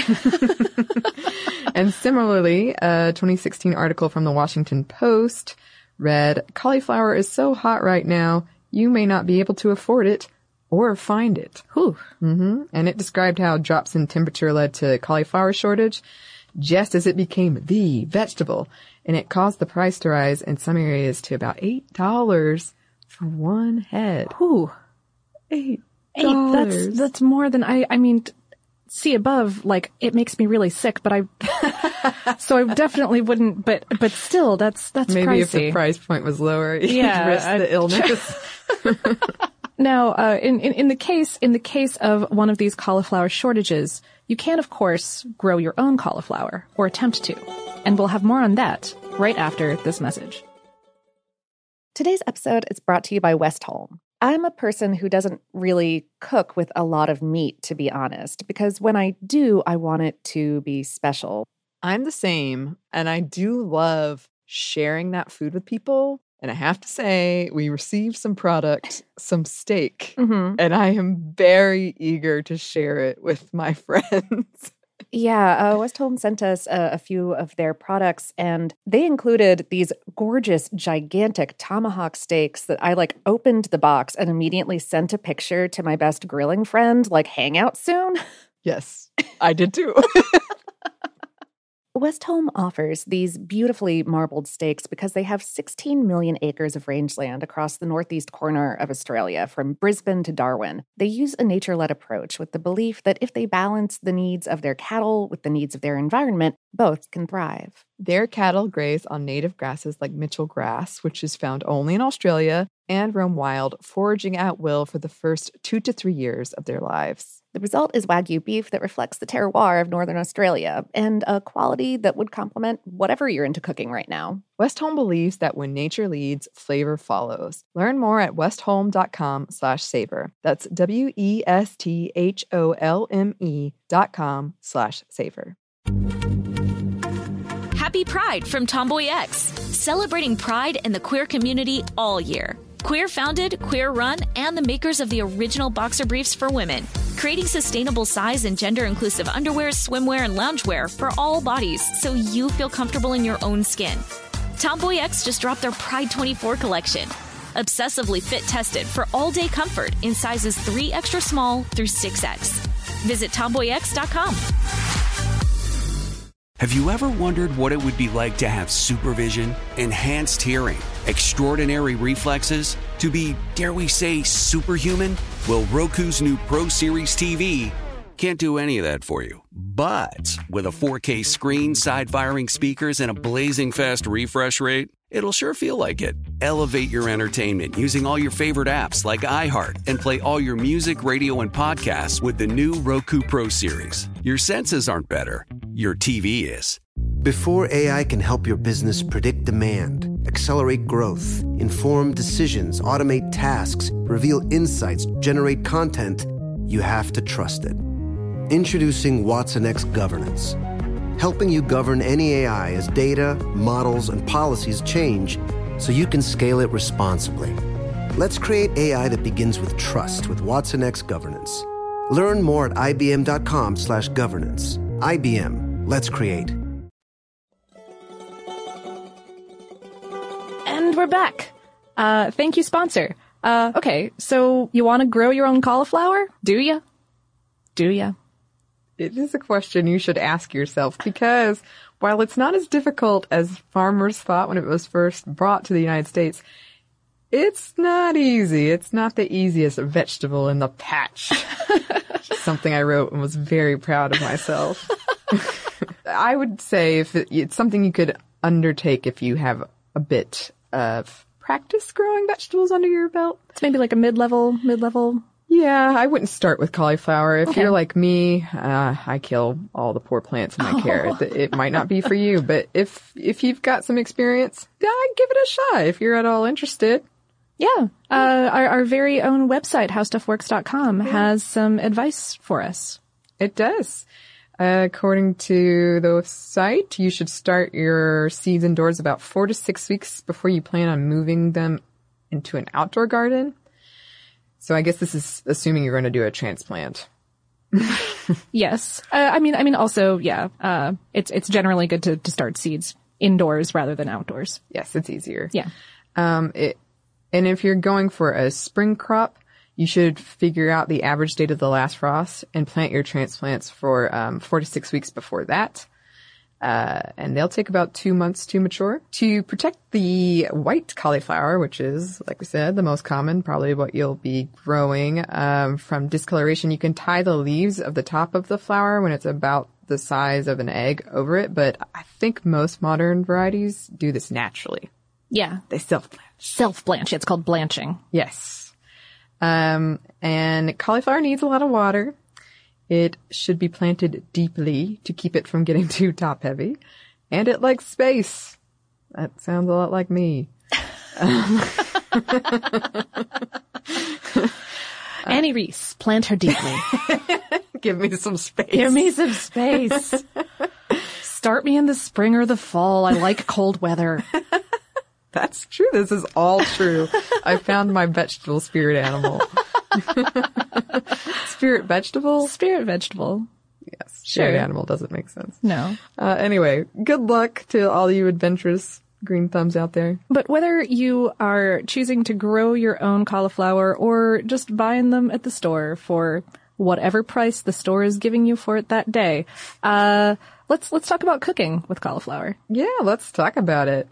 And similarly, a 2016 article from the Washington Post read, "Cauliflower is so hot right now, you may not be able to afford it or find it." Whew. And it described how drops in temperature led to cauliflower shortage just as it became the vegetable. And it caused the price to rise in some areas to about $8 for one head. Whew. $8. That's more than I mean, see above, like, it makes me really sick, but so I definitely wouldn't, but still, that's Maybe pricey. If the price point was lower, you'd Yeah, risk the illness. Now, in the case of one of these cauliflower shortages, you can, of course, grow your own cauliflower, or attempt to. And we'll have more on that right after this message. Today's episode is brought to you by Westholme. I'm a person who doesn't really cook with a lot of meat, to be honest, because when I do, I want it to be special. I'm the same, and I do love sharing that food with people. And I have to say, we received some steak, and I am very eager to share it with my friends. Yeah, Westholme sent us a few of their products, and they included these gorgeous, gigantic tomahawk steaks that I, opened the box and immediately sent a picture to my best grilling friend, hang out soon. Yes, I did too. Westholme offers these beautifully marbled steaks because they have 16 million acres of rangeland across the northeast corner of Australia, from Brisbane to Darwin. They use a nature-led approach with the belief that if they balance the needs of their cattle with the needs of their environment, both can thrive. Their cattle graze on native grasses like Mitchell grass, which is found only in Australia, and roam wild, foraging at will for the first 2 to 3 years of their lives. The result is Wagyu beef that reflects the terroir of Northern Australia and a quality that would complement whatever you're into cooking right now. Westholme believes that when nature leads, flavor follows. Learn more at westholme.com/savor. That's WESTHOLME.com/savor. Happy Pride from Tomboy X, celebrating pride and the queer community all year. Queer founded, queer run, and the makers of the original boxer briefs for women, creating sustainable size and gender inclusive underwear, swimwear, and loungewear for all bodies so you feel comfortable in your own skin. Tomboy X just dropped their Pride 24 collection. Obsessively fit tested for all day comfort in sizes 3 extra small through 6X. Visit tomboyx.com. Have you ever wondered what it would be like to have supervision, enhanced hearing, extraordinary reflexes, to be, dare we say, superhuman? Well, Roku's new Pro Series TV can't do any of that for you. But with a 4K screen, side-firing speakers, and a blazing fast refresh rate, it'll sure feel like it. Elevate your entertainment using all your favorite apps like iHeart and play all your music, radio, and podcasts with the new Roku Pro Series. Your senses aren't better. Your TV is. Before AI can help your business predict demand, accelerate growth, inform decisions, automate tasks, reveal insights, generate content, you have to trust it. Introducing Watson X Governance, helping you govern any AI as data, models, and policies change so you can scale it responsibly. Let's create AI that begins with trust with Watson X Governance. Learn more at ibm.com/governance. IBM. Let's create. And we're back. Thank you, sponsor. Okay, so you want to grow your own cauliflower? Do ya? It is a question you should ask yourself, because while it's not as difficult as farmers thought when it was first brought to the United States, it's not easy. It's not the easiest vegetable in the patch. Something I wrote and was very proud of myself. I would say if it's something you could undertake if you have a bit of practice growing vegetables under your belt. It's maybe like a mid-level. Yeah, I wouldn't start with cauliflower. If you're like me, I kill all the poor plants in my carrot. It might not be for you, but if you've got some experience, give it a shot if you're at all interested. Yeah. Our very own website, howstuffworks.com, has some advice for us. It does. According to the site, you should start your seeds indoors about 4 to 6 weeks before you plan on moving them into an outdoor garden. So I guess this is assuming you're going to do a transplant. Yes. I mean, also, yeah, it's generally good to start seeds indoors rather than outdoors. Yes, it's easier. Yeah. And if you're going for a spring crop, you should figure out the average date of the last frost and plant your transplants for 4 to 6 weeks before that. And they'll take about 2 months to mature. To protect the white cauliflower, which is, like we said, the most common, probably what you'll be growing, from discoloration, you can tie the leaves of the top of the flower when it's about the size of an egg over it. But I think most modern varieties do this naturally. Yeah. They self-blanch. Self-blanch. It's called blanching. Yes. And cauliflower needs a lot of water. It should be planted deeply to keep it from getting too top heavy. And it likes space. That sounds a lot like me. Annie Reese, plant her deeply. Give me some space. Give me some space. Start me in the spring or the fall. I like cold weather. That's true. This is all true. I found my vegetable spirit animal. Spirit vegetable? Spirit vegetable. Yes. Sure. Spirit animal doesn't make sense. No. Anyway, good luck to all you adventurous green thumbs out there. But whether you are choosing to grow your own cauliflower or just buying them at the store for whatever price the store is giving you for it that day, let's talk about cooking with cauliflower. Yeah, let's talk about it.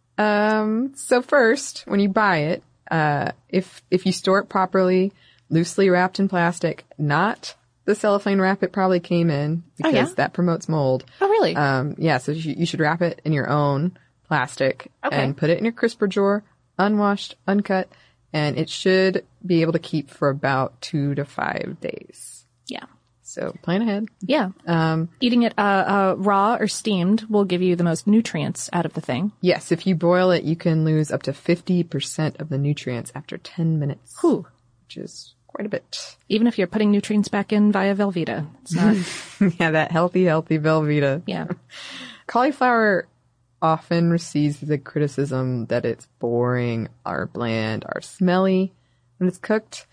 So first, when you buy it, if you store it properly, loosely wrapped in plastic, not the cellophane wrap it probably came in, because that promotes mold. Oh, really? Yeah, so you should wrap it in your own plastic and put it in your crisper drawer, unwashed, uncut, and it should be able to keep for about 2 to 5 days. Yeah. So plan ahead. Yeah. Eating it raw or steamed will give you the most nutrients out of the thing. Yes, if you boil it, you can lose up to 50% of the nutrients after 10 minutes. Whew. Which is quite a bit. Even if you're putting nutrients back in via Velveeta. It's not. Yeah, that healthy Velveeta. Yeah. Cauliflower often receives the criticism that it's boring or bland or smelly when it's cooked.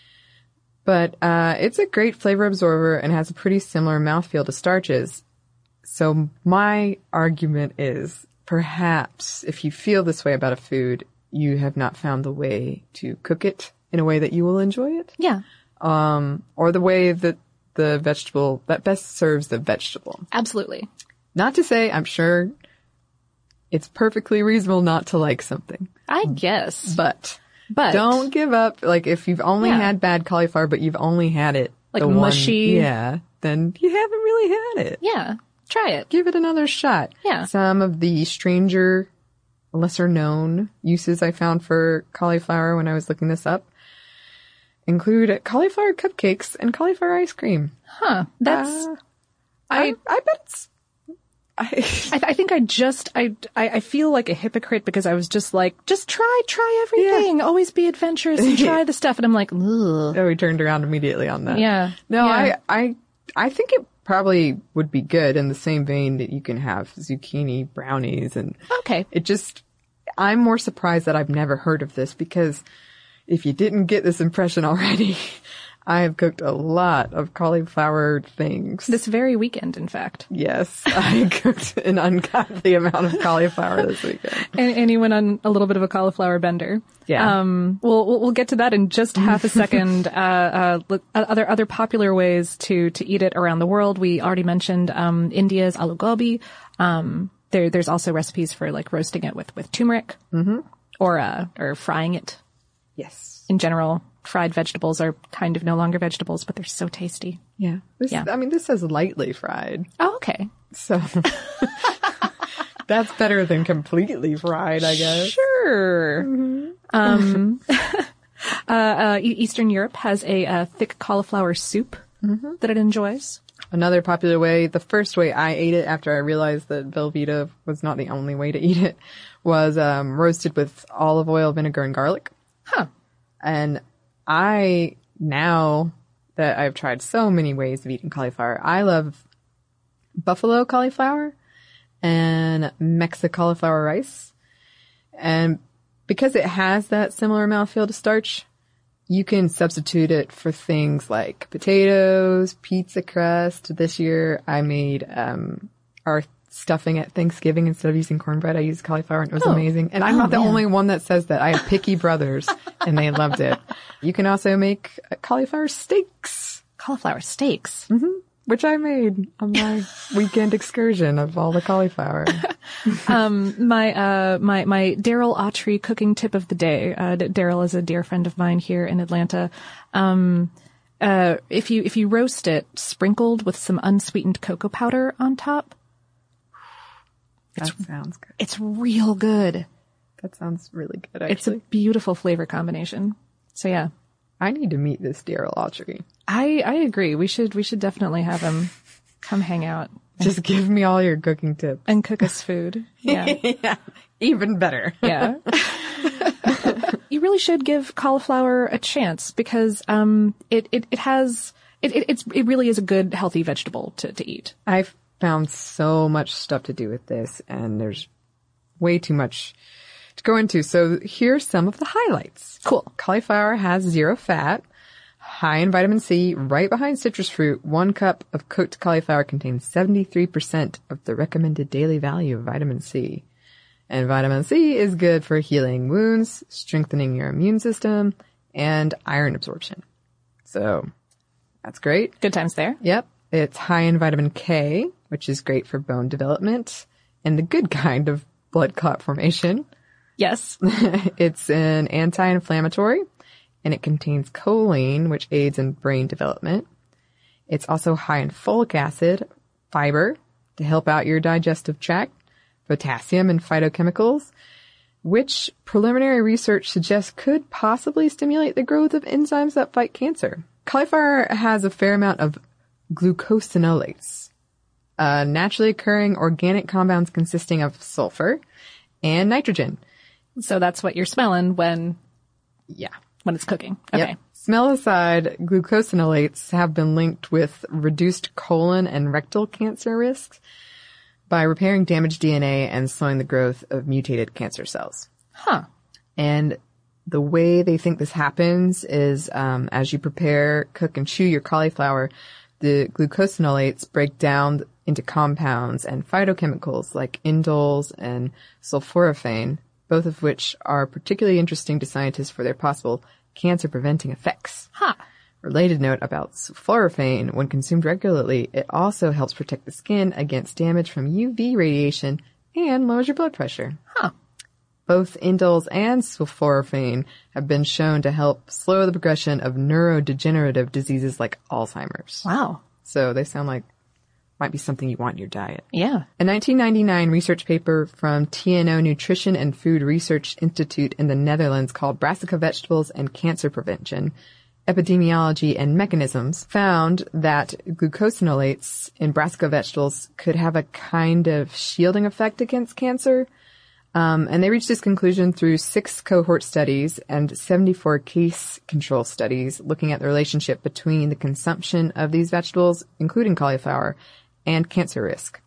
But it's a great flavor absorber and has a pretty similar mouthfeel to starches. So my argument is perhaps if you feel this way about a food, you have not found the way to cook it in a way that you will enjoy it. Yeah. Or the way that the vegetable that best serves the vegetable. Absolutely. Not to say, I'm sure it's perfectly reasonable not to like something. I guess. But don't give up. Like, if you've only had bad cauliflower, but you've only had it like mushy. Then you haven't really had it. Yeah. Try it. Give it another shot. Yeah. Some of the stranger, lesser known uses I found for cauliflower when I was looking this up include cauliflower cupcakes and cauliflower ice cream. Huh. That's, I bet it's, I think I feel like a hypocrite because I was just like, just try everything. Yeah. Always be adventurous and try the stuff. And I'm like, ugh. Oh, we turned around immediately on that. Yeah. No, yeah. I think it probably would be good in the same vein that you can have zucchini brownies and okay. I'm more surprised that I've never heard of this because if you didn't get this impression already, I have cooked a lot of cauliflower things. This very weekend, in fact. Yes, I cooked an ungodly amount of cauliflower this weekend. And you went on a little bit of a cauliflower bender. Yeah. We'll get to that in just half a second. Other popular ways to eat it around the world. We already mentioned India's aloo gobi. There's also recipes for like roasting it with turmeric, or frying it. Yes. In general. Fried vegetables are kind of no longer vegetables, but they're so tasty. Yeah. This says lightly fried. Oh, okay. So that's better than completely fried, I guess. Sure. Eastern Europe has a thick cauliflower soup that it enjoys. Another popular way, the first way I ate it after I realized that Velveeta was not the only way to eat it, was roasted with olive oil, vinegar, and garlic. Huh. And now that I've tried so many ways of eating cauliflower, I love buffalo cauliflower and Mexican cauliflower rice. And because it has that similar mouthfeel to starch, you can substitute it for things like potatoes, pizza crust. This year I made our stuffing at Thanksgiving. Instead of using cornbread, I used cauliflower, and it was amazing. And I'm not the only one that says that. I have picky brothers, and they loved it. You can also make cauliflower steaks. Cauliflower steaks? Mm-hmm. Which I made on my weekend excursion of all the cauliflower. My Daryl Autry cooking tip of the day. Daryl is a dear friend of mine here in Atlanta. If you roast it sprinkled with some unsweetened cocoa powder on top. That sounds good. It's real good. That sounds really good, actually. It's a beautiful flavor combination. So yeah. I need to meet this Daryl Autry. I agree. We should definitely have him come hang out. Just give me all your cooking tips. And cook us food. Yeah. Yeah. Even better. Yeah. You really should give cauliflower a chance because it really is a good healthy vegetable to eat. I've found so much stuff to do with this, and there's way too much to go into. So here's some of the highlights. Cool. Cauliflower has 0 fat, high in vitamin C, right behind citrus fruit. 1 cup of cooked cauliflower contains 73% of the recommended daily value of vitamin C. And vitamin C is good for healing wounds, strengthening your immune system, and iron absorption. So that's great. Good times there. Yep. It's high in vitamin K, which is great for bone development and the good kind of blood clot formation. Yes. It's an anti-inflammatory, and it contains choline, which aids in brain development. It's also high in folic acid, fiber to help out your digestive tract, potassium, and phytochemicals, which preliminary research suggests could possibly stimulate the growth of enzymes that fight cancer. Cauliflower has a fair amount of glucosinolates, naturally occurring organic compounds consisting of sulfur and nitrogen. So that's what you're smelling when it's cooking. Okay. Yep. Smell aside, glucosinolates have been linked with reduced colon and rectal cancer risks by repairing damaged DNA and slowing the growth of mutated cancer cells. Huh. And the way they think this happens is as you prepare, cook, and chew your cauliflower, the glucosinolates break down into compounds and phytochemicals like indoles and sulforaphane, both of which are particularly interesting to scientists for their possible cancer-preventing effects. Huh. Related note about sulforaphane, when consumed regularly, it also helps protect the skin against damage from UV radiation and lowers your blood pressure. Huh. Both indoles and sulforaphane have been shown to help slow the progression of neurodegenerative diseases like Alzheimer's. Wow. So they sound like might be something you want in your diet. Yeah. A 1999 research paper from TNO Nutrition and Food Research Institute in the Netherlands called Brassica Vegetables and Cancer Prevention, Epidemiology and Mechanisms found that glucosinolates in brassica vegetables could have a kind of shielding effect against cancer. And they reached this conclusion through 6 cohort studies and 74 case control studies looking at the relationship between the consumption of these vegetables, including cauliflower, and cancer risk.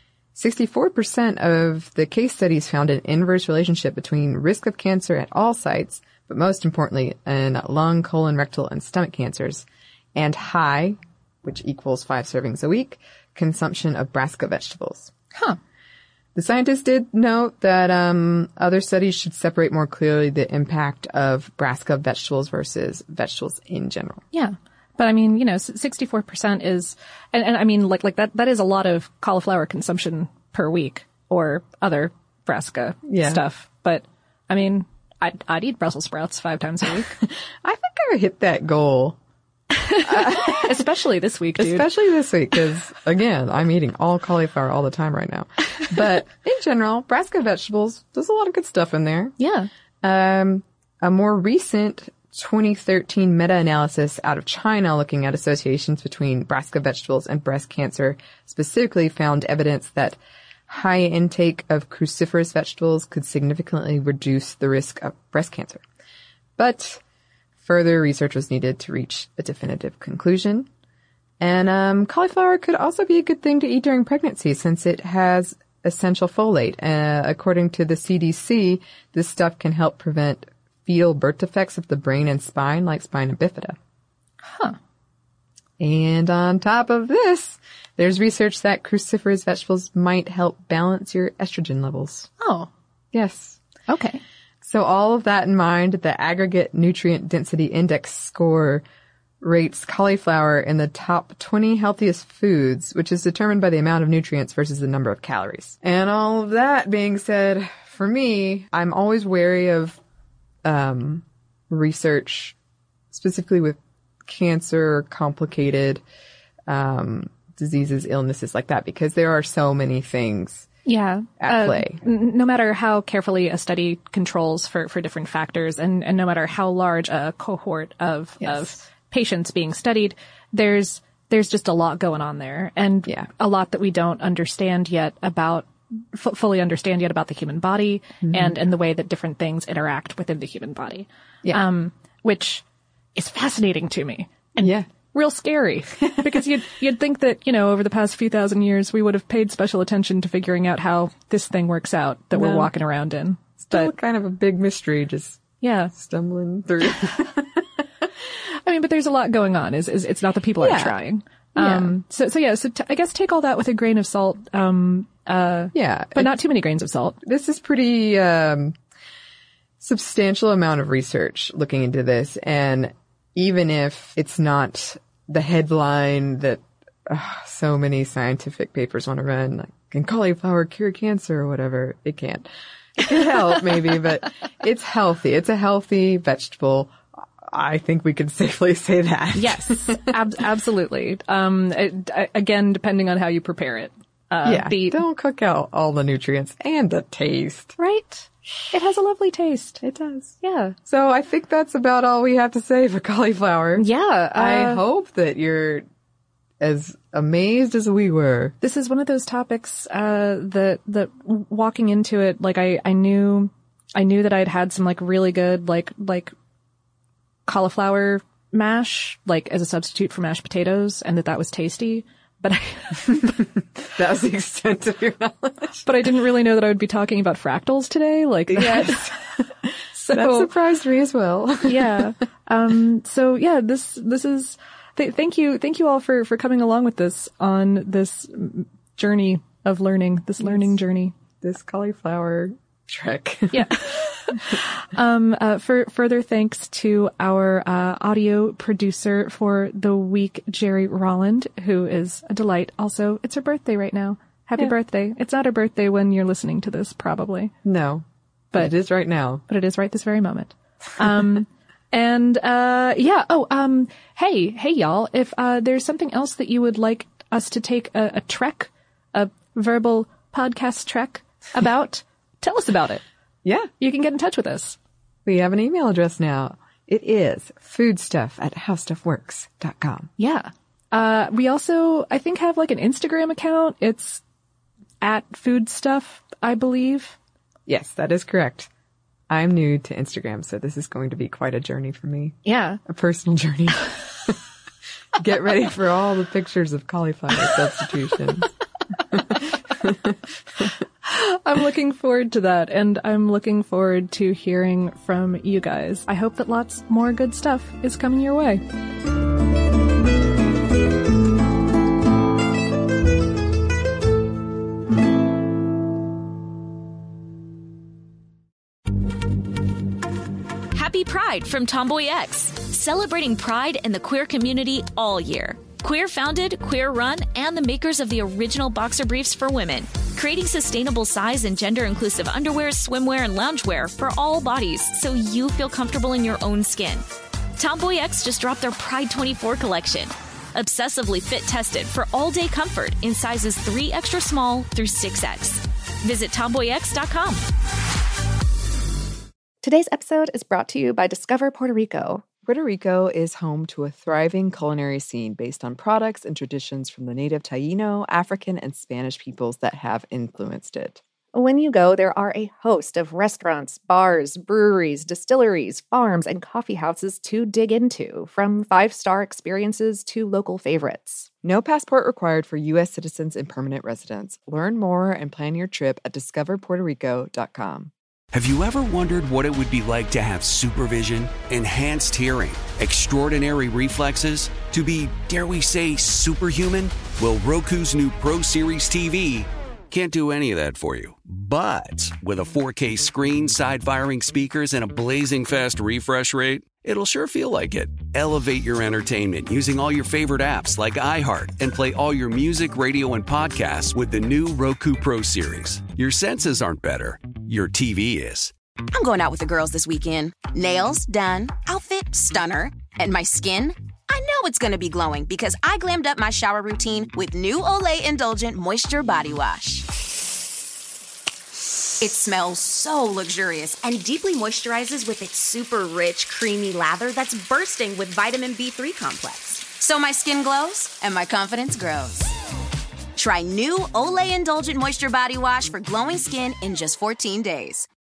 64% of the case studies found an inverse relationship between risk of cancer at all sites, but most importantly in lung, colon, rectal, and stomach cancers, and high, which equals 5 servings a week, consumption of brassica vegetables. Huh. The scientists did note that other studies should separate more clearly the impact of brassica vegetables versus vegetables in general. Yeah. But I mean, 64% is, and I mean, like that is a lot of cauliflower consumption per week or other brassica stuff. But I mean, I'd eat Brussels sprouts 5 times a week. I think I hit that goal. Especially this week, dude. Especially this week, because again, I'm eating all cauliflower all the time right now. But in general, brassica vegetables, there's a lot of good stuff in there. Yeah. A more recent 2013 meta-analysis out of China looking at associations between brassica vegetables and breast cancer specifically found evidence that high intake of cruciferous vegetables could significantly reduce the risk of breast cancer. But further research was needed to reach a definitive conclusion. And cauliflower could also be a good thing to eat during pregnancy since it has essential folate. According to the CDC, this stuff can help prevent fetal birth defects of the brain and spine, like spina bifida. Huh. And on top of this, there's research that cruciferous vegetables might help balance your estrogen levels. Oh. Yes. Okay. So all of that in mind, the aggregate nutrient density index score rates cauliflower in the top 20 healthiest foods, which is determined by the amount of nutrients versus the number of calories. And all of that being said, for me, I'm always wary of research, specifically with cancer, complicated diseases, illnesses like that, because there are so many things at play. No matter how carefully a study controls for different factors and no matter how large a cohort of patients being studied, there's just a lot going on there and a lot that we don't understand yet about fully understand yet about the human body and the way that different things interact within the human body. Which is fascinating to me and real scary because you'd think that, over the past few thousand years, we would have paid special attention to figuring out how this thing works out that we're walking around in. Still kind of a big mystery, just stumbling through. I mean, but there's a lot going on. It's not that people aren't trying. So I guess take all that with a grain of salt. But not too many grains of salt. This is pretty substantial amount of research looking into this, and even if it's not the headline that so many scientific papers want to run, like, can cauliflower cure cancer or whatever, it can't. It can help maybe, but it's healthy. It's a healthy vegetable. I think we can safely say that. Yes, absolutely. Again, depending on how you prepare it. Don't cook out all the nutrients and the taste. Right? It has a lovely taste. It does. Yeah. So I think that's about all we have to say for cauliflower. Yeah. I hope that you're as amazed as we were. This is one of those topics that walking into it, like I knew that I'd had some like really good like cauliflower mash, like as a substitute for mashed potatoes, and that was tasty. But that was the extent of your knowledge. But I didn't really know that I would be talking about fractals today, like that. Yes. So that surprised me as well. Yeah. So yeah, this is. Thank you all for coming along with this on this journey of learning. This learning journey. This cauliflower trek. Yeah. For further thanks to our audio producer for the week, Jerry Rolland, who is a delight. Also, it's her birthday right now. Happy birthday. It's not her birthday when you're listening to this, probably. No. But it is right now. But it is right this very moment. Hey y'all, if there's something else that you would like us to take a trek, a verbal podcast trek about, tell us about it. Yeah. You can get in touch with us. We have an email address now. It is foodstuff@howstuffworks.com. Yeah. We also, I think, have like an Instagram account. It's @foodstuff, I believe. Yes, that is correct. I'm new to Instagram, so this is going to be quite a journey for me. Yeah. A personal journey. Get ready for all the pictures of cauliflower substitutions. I'm looking forward to that, and I'm looking forward to hearing from you guys. I hope that lots more good stuff is coming your way. Happy Pride from Tomboy X, celebrating pride and the queer community all year. Queer founded, queer run, and the makers of the original boxer briefs for women, creating sustainable size and gender inclusive underwear, swimwear, and loungewear for all bodies so you feel comfortable in your own skin. Tomboy X just dropped their Pride 24 collection. Obsessively fit tested for all day comfort in sizes 3 extra small through 6X. Visit tomboyx.com. Today's episode is brought to you by Discover Puerto Rico. Puerto Rico is home to a thriving culinary scene based on products and traditions from the native Taíno, African, and Spanish peoples that have influenced it. When you go, there are a host of restaurants, bars, breweries, distilleries, farms, and coffee houses to dig into, from 5-star experiences to local favorites. No passport required for U.S. citizens and permanent residents. Learn more and plan your trip at discoverpuertorico.com. Have you ever wondered what it would be like to have supervision, enhanced hearing, extraordinary reflexes, to be, dare we say, superhuman? Well, Roku's new Pro Series TV can't do any of that for you. But with a 4K screen, side-firing speakers, and a blazing fast refresh rate, it'll sure feel like it. Elevate your entertainment using all your favorite apps like iHeart and play all your music, radio, and podcasts with the new Roku Pro Series. Your senses aren't better. Your TV is. I'm going out with the girls this weekend. Nails done. Outfit stunner. And my skin? I know it's going to be glowing because I glammed up my shower routine with new Olay Indulgent Moisture Body Wash. It smells so luxurious and deeply moisturizes with its super rich, creamy lather that's bursting with vitamin B3 complex. So my skin glows and my confidence grows. Try new Olay Indulgent Moisture Body Wash for glowing skin in just 14 days.